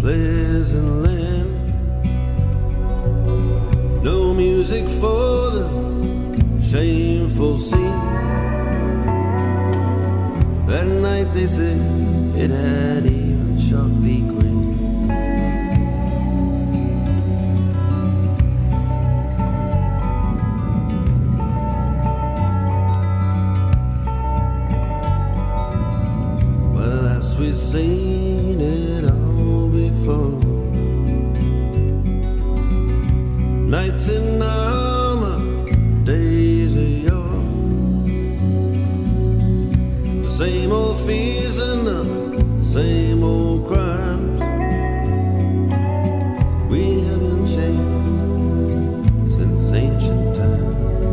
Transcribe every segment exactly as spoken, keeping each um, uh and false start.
pleasant land. No music for the shameful scene. That night they say it had even Sharpie green. Well, as we've seen it all before, nights in armor, days of yore, the same old fears and the same old crimes. We haven't changed since ancient times.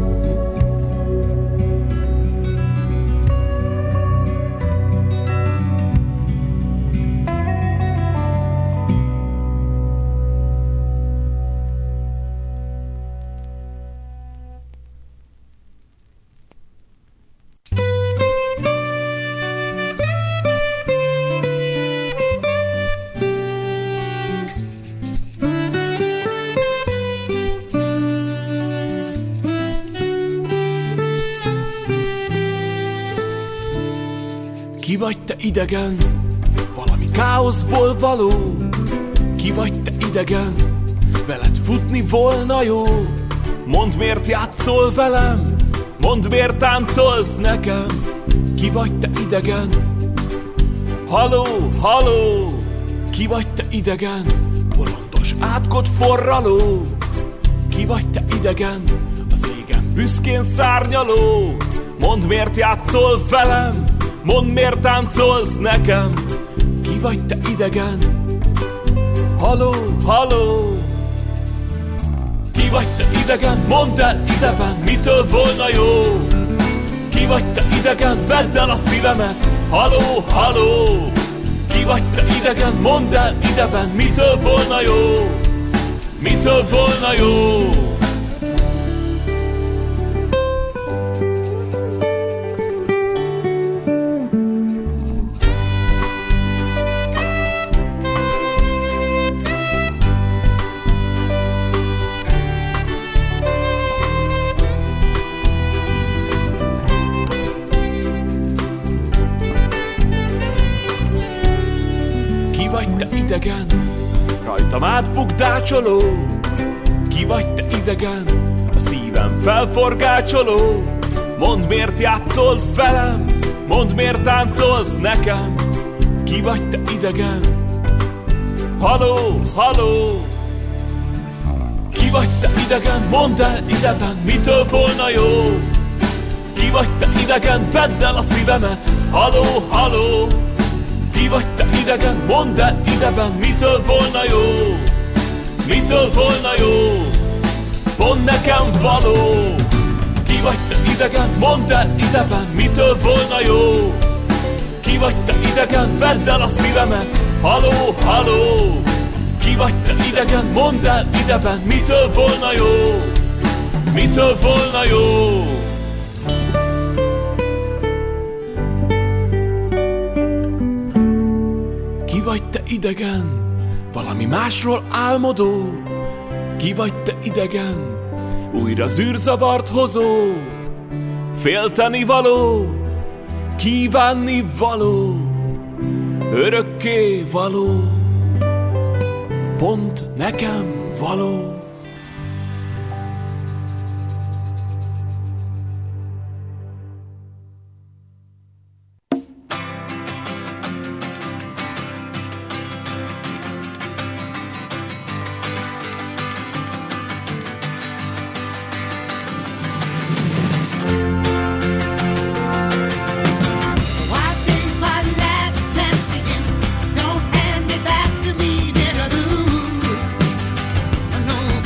Ki vagy te idegen, valami káoszból való? Ki vagy te idegen, veled futni volna jó? Mondd, miért játszol velem, mondd, miért táncolsz nekem. Ki vagy te idegen, haló, haló? Ki vagy te idegen, bolondos átkot forraló? Ki vagy te idegen, az égen büszkén szárnyaló? Mondd, miért játszol velem, mondd, miért táncolsz nekem. Ki vagy te idegen, haló, haló? Ki vagy te idegen, mondd el ideben, mitől volna jó? Ki vagy te idegen, vedd el a szívemet, haló, haló? Ki vagy te idegen, mondd el ideben, mitől volna jó? Mitől volna jó? Idegen, rajtam átbukdácsoló. Ki vagy te idegen, a szívem felforgácsoló. Mondd, miért játszol velem, mondd, miért táncolsz nekem. Ki vagy te idegen, haló, haló? Ki vagy te idegen, mondd el ideben, mitől volna jó? Ki vagy te idegen, vedd el a szívemet, haló, haló? Ki vagy te idegen, mondd el ideben, mitől volna jó? Mitől volna jó? Pont nekem való. Ki vagy te idegen, mondd el ideben, mitől volna jó? Ki vagy te idegen, vedd el a szívemet, haló, haló? Ki vagy te idegen, mondd el ideben, mitől volna jó? Mitől volna jó? Ki vagy te idegen, valami másról álmodó? Ki vagy te idegen, újra zűrzavart hozó? Félteni való, kívánni való, örökké való, pont nekem való. Don't hand me back to me, nigga, do. No.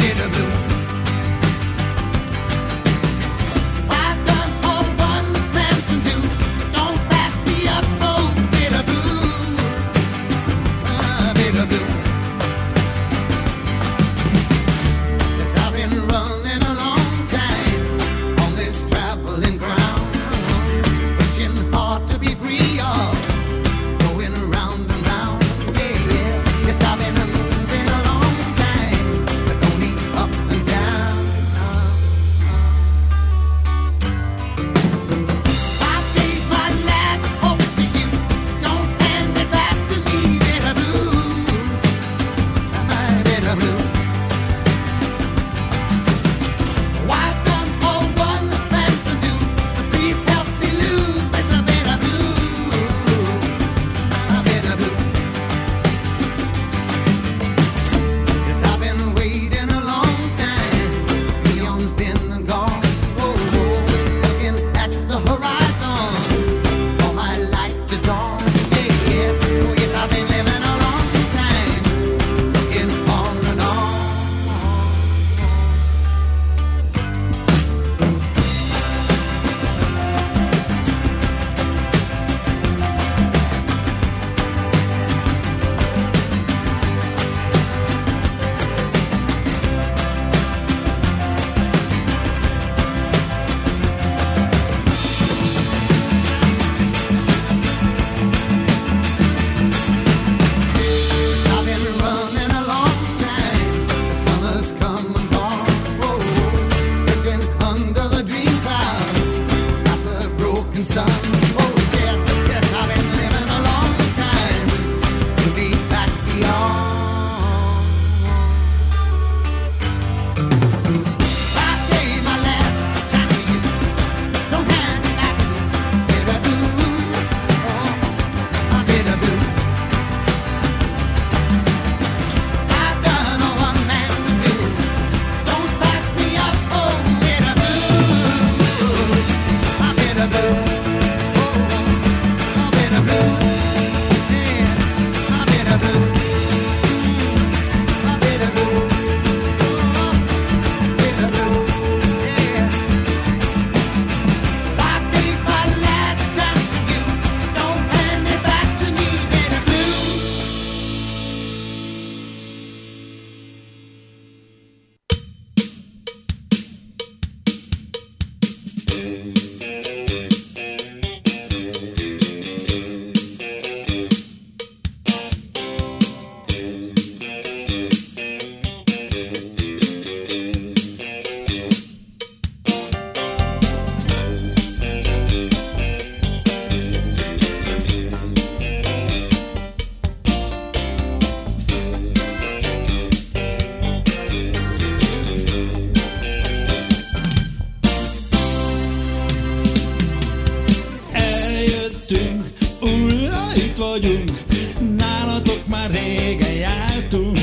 jártunk.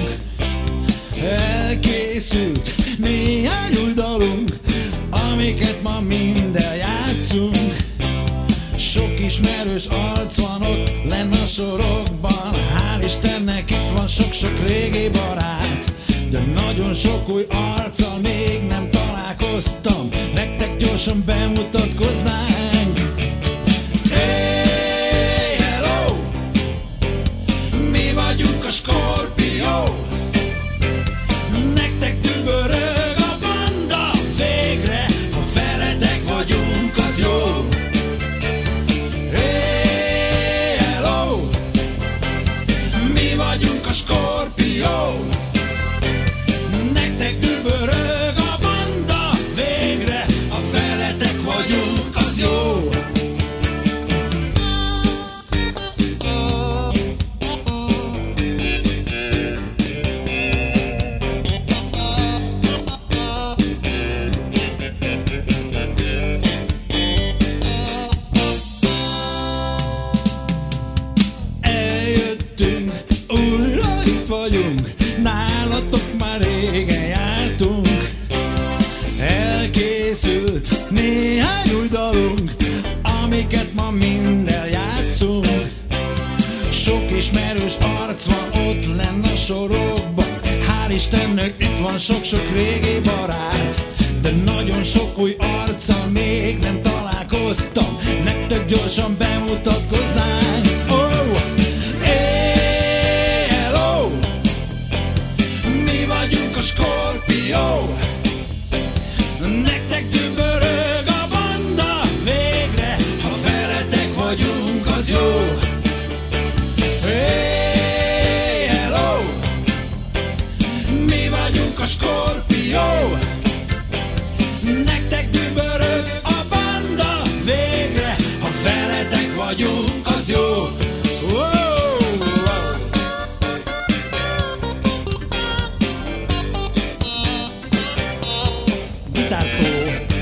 Elkészült néhány új dalunk, amiket ma mind eljátszunk. Sok ismerős arc van ott lenn a sorokban, hál' Istennek itt van sok-sok régi barát. De nagyon sok új arccal még nem találkoztam, nektek gyorsan bemutatkoznánk. Hey, hello! Mi vagyunk a Scorpio, nektek dübörög a banda, végre, ha veletek vagyunk, az jó. Hey, hello! Mi vagyunk a Scorpio, nektek dübörög a banda, végre, ha veletek vagyunk, az jó. Eljöttünk, újra itt vagyunk, nálatok már régen jártunk. Elkészült néhány új dalunk, amiket ma mind eljátszunk. Sok ismerős arc van ott lenn a sorokban, hál' Istennek itt van sok-sok régi barát. De nagyon sok új arccal még nem találkoztam, nektek gyorsan bemutatkoznánk. Oh! Hey, hello! Mi vagyunk a Scorpio, nektek dübörög a banda, végre, ha veletek vagyunk, az jó. Hey, hello! Mi vagyunk a Scorpio, nektek dübörög a banda, végre, ha veletek vagyunk, az jó. Wow, wow. Gitárszóló.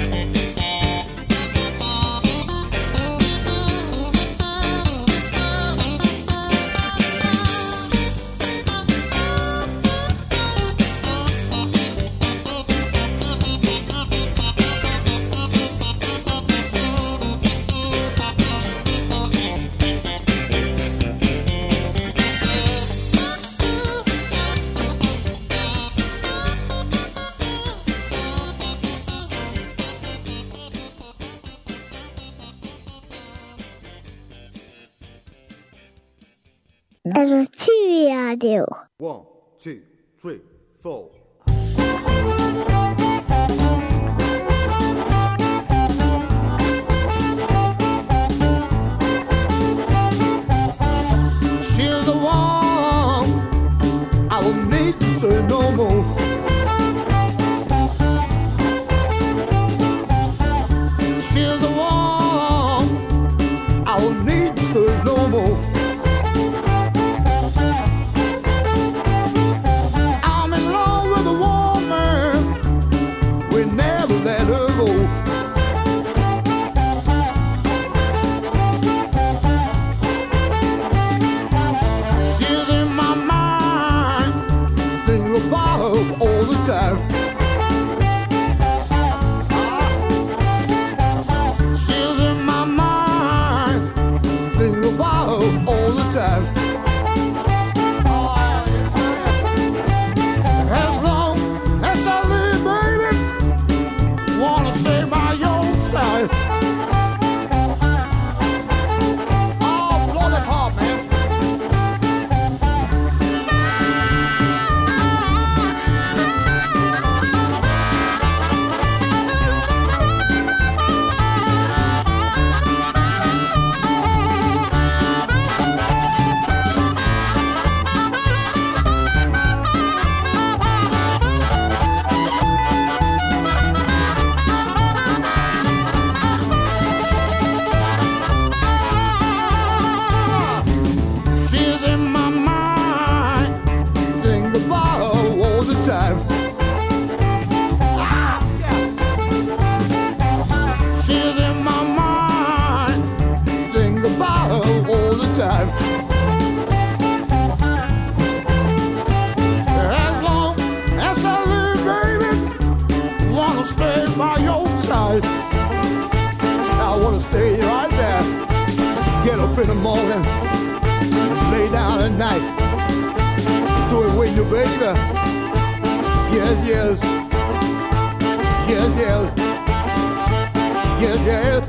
Ez a Civil Rádió. One, two, three, four. She's the one I will need to say no more. She's the one I will need to say no more. I'm in love with a woman, we never let her go. She's in my mind, think about her the morning, lay down at night, throw away your baby. Yes, yes, yes, yes, yes, yes.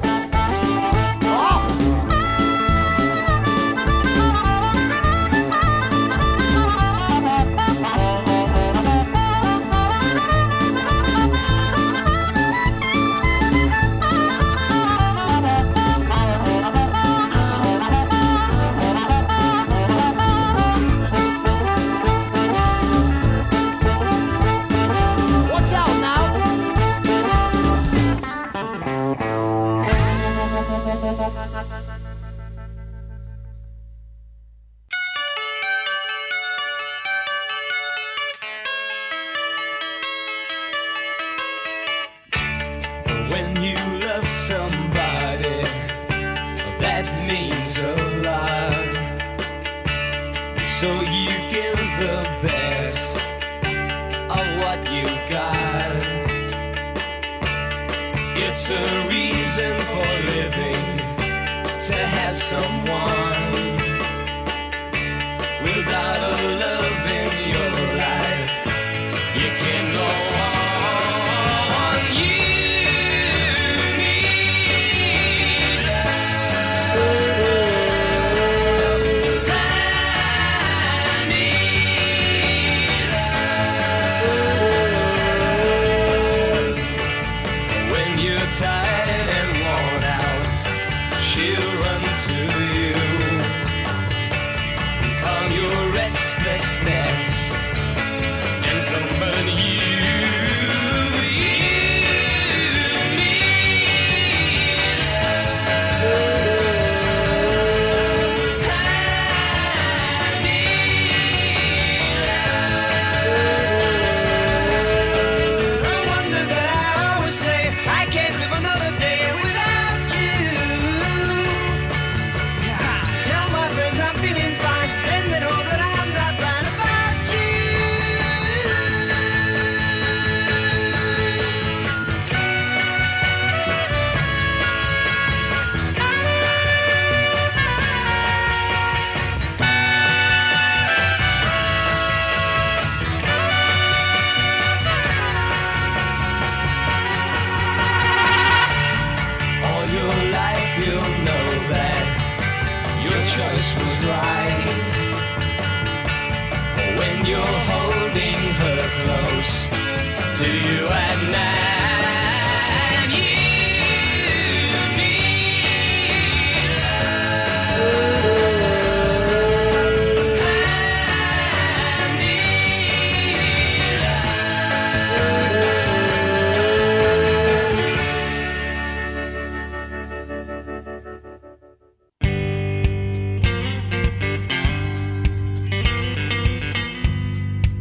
When you love somebody, that means a lot. So you give the best of what you got. It's a reason for living, to have someone. Without a love in your life, you can't go on. Tired and worn out, she'll run to you, calm your restlessness and comfort you. You need love. I need love. I wonder that I always say I can't live another day without you. Tell my friends I'm feeling fine, and they know that I'm not lying about you. All your life you'll know that your choice was right. When you're holding her close to you at night, you need love. I need love.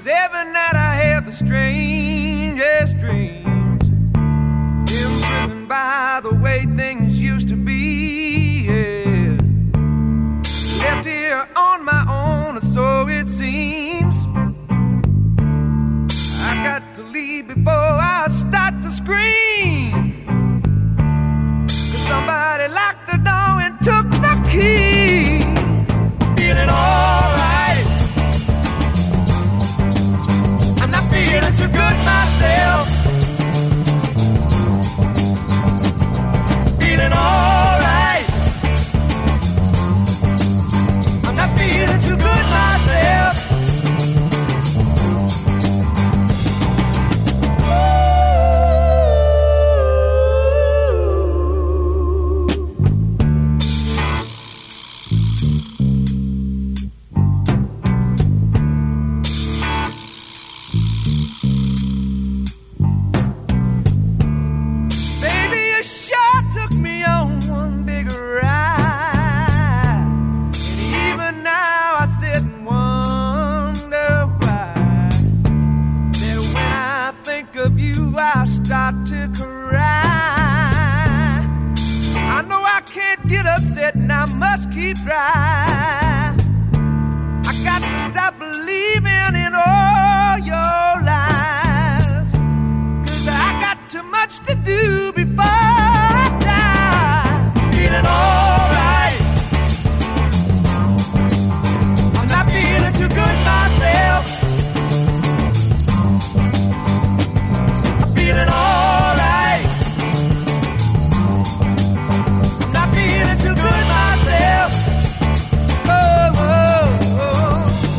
'Cause every night I have the strangest dreams, imprisoned by the way things used to be, yeah. Left here on my own, or so it seems. I got to leave before I start to scream, 'cause somebody locked the door and took the key. Feeling alright, I'm not feeling too good myself. Feeling alright, I'm not feeling too good myself. And I must keep dry. I got to stop believing in all your lies, 'cause I got too much to do before I die. Feeling alright, I'm not feeling too good myself. I'm feeling alright, I'm not feeling too good myself. Oh, oh, oh.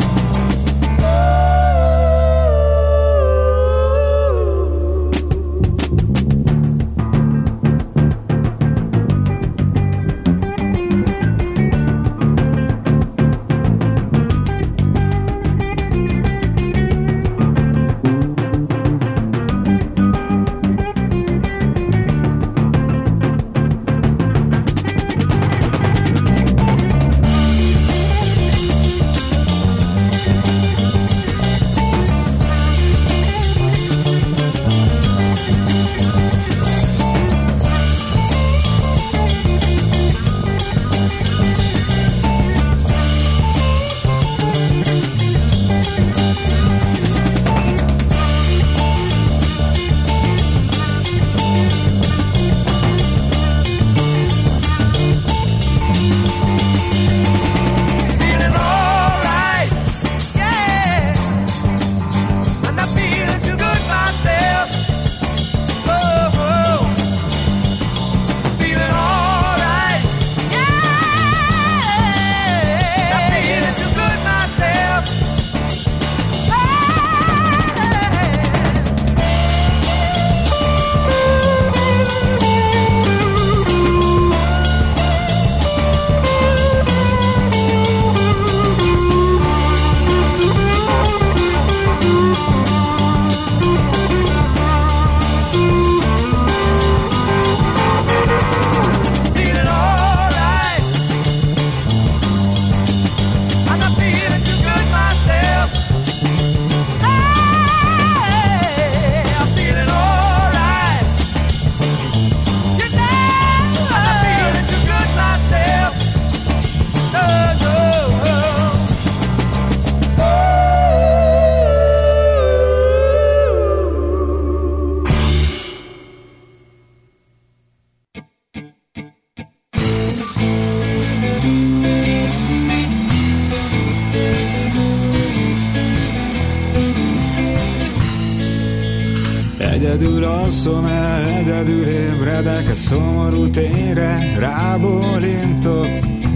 Egyedül alszom el, egyedül ébredek a szomorú térre, rábólintok,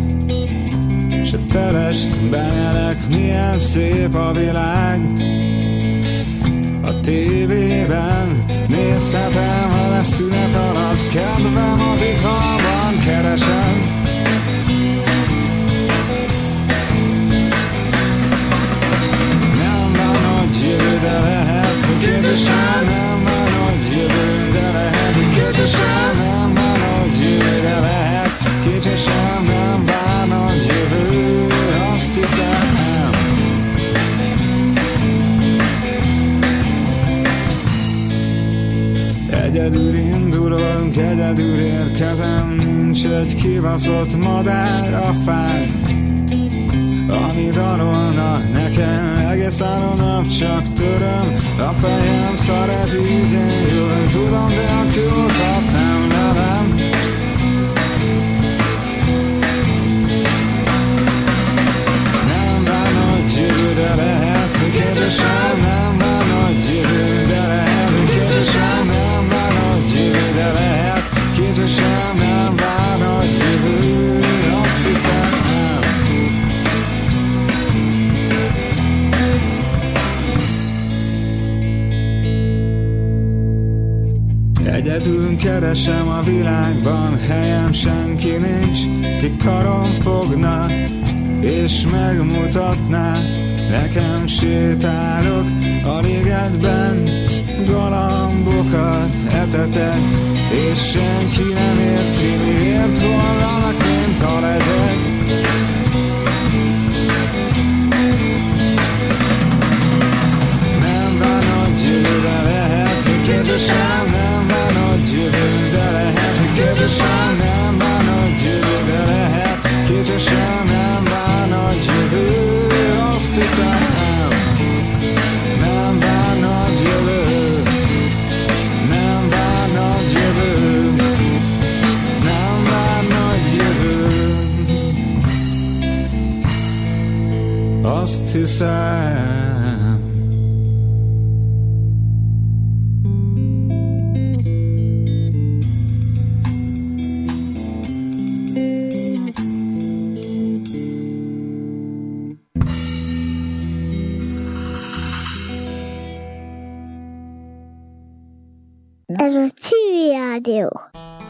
s a felest benyelek, milyen szép a világ. A tévében nézhetem, ha lesz szünet alatt, kedvem az itthonban keresem. Nem van, hogy jövő, de lehet, hogy közösen. Nem van, hogy jövő, de lehet, hogy közösen. Nem van, hogy jövő, de lehet, kicsit nem van, hogy jövő, azt hiszem nem. Egyedül indulunk, egyedül érkezem, nincs egy kibaszott madár a fán, ami dalolna nekem, egész álló nap csak töröm, a fejem szar, ez így én jól tudom, de a kiutat nem levem. Nem vár nagy jövő, de lehet, hogy kétesen, nem vár nagy jövő, de lehet, hogy kétesen, nem vár nagy jövő, de lehet, kétesen, nem vár nagy jövő, azt hiszem, nem. Egyedül keresem a világban, helyem senki nincs, ki karom fogna, és megmutatná, nekem sétálok a ligetben, galambokat etetek, és senki nem érti, miért vallanak, mint a legyek. Nem vár nagy jövő, de lehet, hogy kétesen, nem vár nagy jövő, de lehet, hogy kétesen, nem vár nagy jövő, de lehet, kétesen, nem vár nagy jövő, azt hiszem, nem. Nem vár nagy jövő, nem vár nagy jövő, nem vár nagy jövő, azt hiszem. Ez a Civil Rádió.